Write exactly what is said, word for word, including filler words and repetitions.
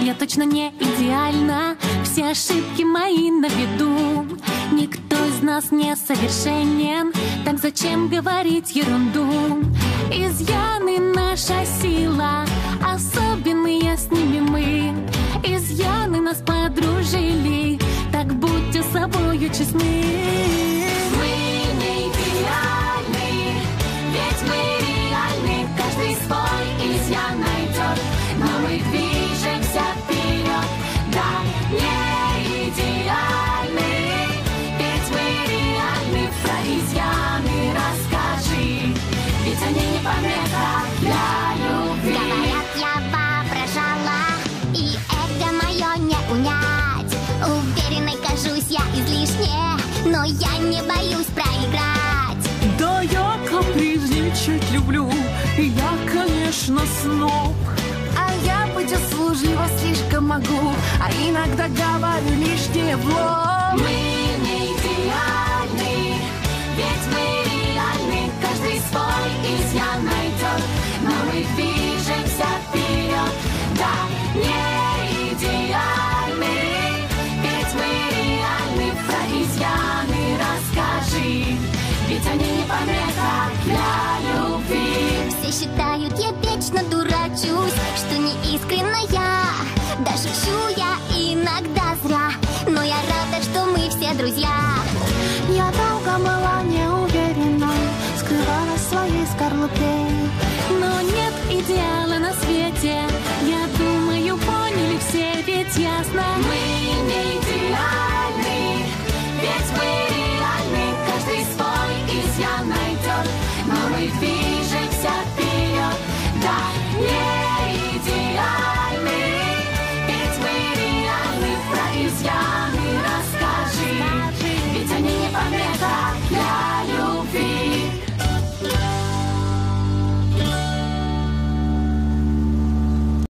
я точно не идеальна, все ошибки мои на виду. Никто из нас не совершенен, так зачем говорить ерунду? Изъяны наша сила, особенные с ними мы. Изъяны нас подружили, так будьте собою честны. Мы не идеальны, ведь мы реальны. Каждый свой изъян найдет, но мы движемся вперед. Да, не идеальны, ведь мы реальны. Про изъяны расскажи, ведь они не помеха для любви. Говорят, я воображала, и эго мое не унять. Уверенной кажусь я излишне, но я не боюсь проиграть. Да я капризничать люблю, и я, конечно, сноб. А я быть услужлива слишком могу, а иногда говорю лишнее в лоб. Мы не идеальны, ведь мы реальны. Каждый свой изъян найдет, но мы движемся вперед. Да, не идеальны, ведь мы реальны. Про изъяны расскажи, ведь они не помеха для любви. Все считают, я вечно дурачусь, что не искренна я. Да шучу я иногда зря, но я рада, что мы все друзья. Я долго была неуверенной, скрывала своей скорлупе. Но нет идеала на свете, я думаю, поняли все, ведь ясно. Мы не идеальны, ведь мы реальны. Каждый свой изъян найдет, но мы двигаемся